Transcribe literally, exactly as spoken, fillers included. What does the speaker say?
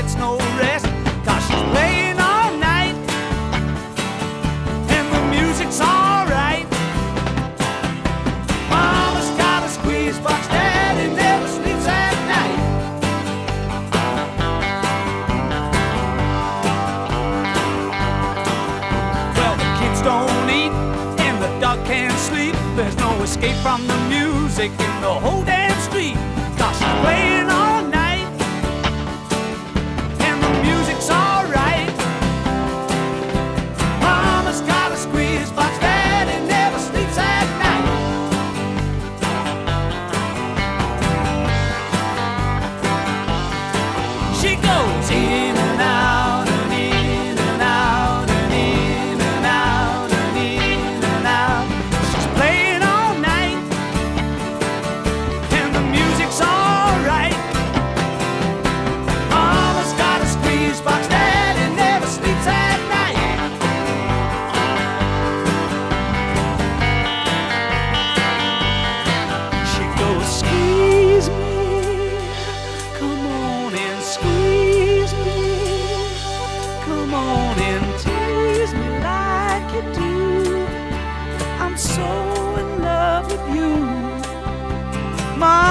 gets no rest, 'cause she's playing all night, and the music's alright. Mama's got a squeeze box, Daddy never sleeps at night. Well, the kids don't eat, and the dog can't sleep. There's no escape from the music in the whole damn street, 'cause she's playing all night, and the music's alright. Mama's got a squeeze box, Daddy never sleeps at night. She goes in and out and in and out and in and out and in and out. She's playing all night, and the music's alright. Mama's got a squeeze box, Daddy never sleeps at night. She goes, squeeze me, come on and squeeze me, come on and tease me like you do. I'm so in love with you, Mama.